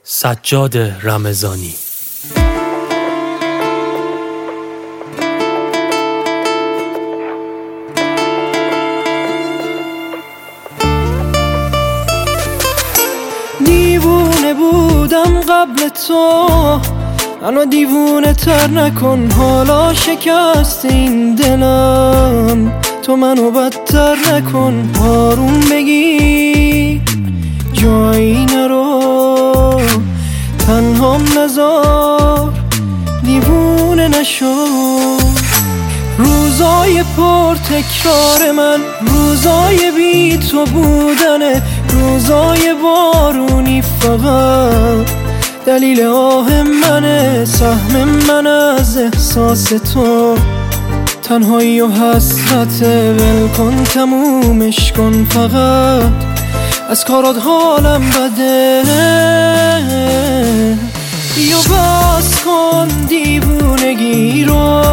سجاد رمضانی. دیوونه بودم قبل تو، منو دیوونه تر نکن. حالا شکست این دلم، تو منو بدتر نکن. آروم بگیر جایی نرو، تنهام نذار دیوونه نشو. روزای پر تکرار من، روزای بی تو بودنه، روزای بارونی فقط دلیل آه منه. سهم من از احساس تو تنهایی و حسرته، ول کن تمومش کن فقط، از کارات حالم بده. بیا بس کن دیوونگی رو،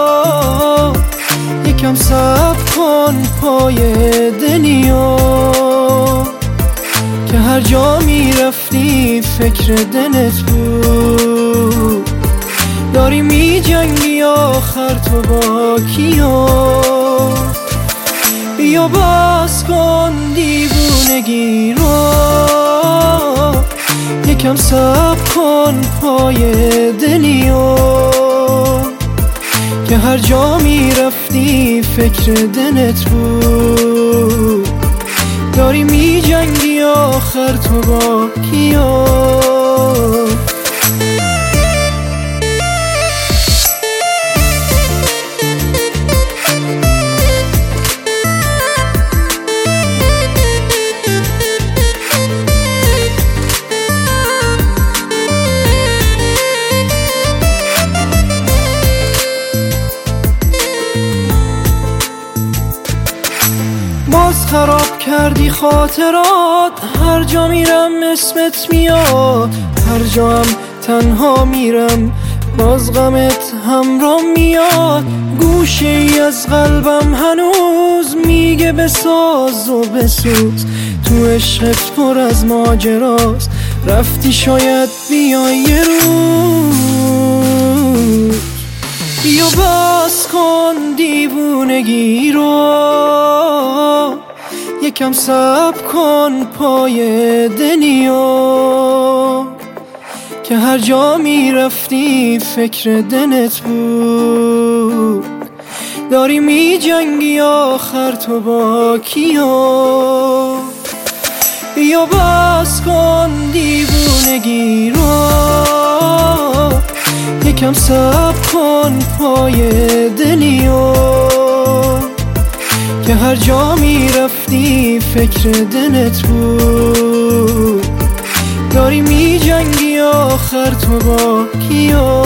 یکم صبر کن پای دنیا، که هر جا میرفتی فکر دلت بود. داری میجنگی آخر تو با کیا؟ بیا بس کن دیوونگی رو، یکم صبر کن پای دنیا، که هر جا میرفتی فکر دلت بود. داری میجنگی آخر تو با کیا؟ باز خراب کردی خاطرات، هر جا میرم اسمت میاد، هر جا هم تنها میرم باز غمت همراه میاد. گوشه ای از قلبم هنوز میگه بساز و بسوز، تو عشقت پر از ماجراست، رفتی شاید بیای یه روز. بیا بس کن دیوونگی رو، یکم صبر کن پای دنیا، که هر جا میرفتی فکر دلت بود. داری میجنگی آخر تو با کیا؟ بیا بس کن دیوونگی رو، یکم صبر کن پای دنیا، که هر جا میرفتی فکر دلت بود. داری میجنگی آخر تو با کیا؟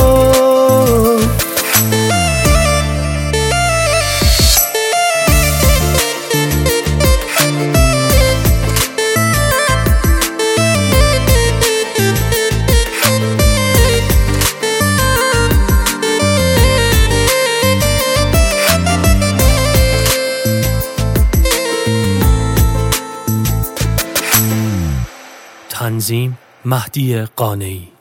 تنظیم مهدی قانعی.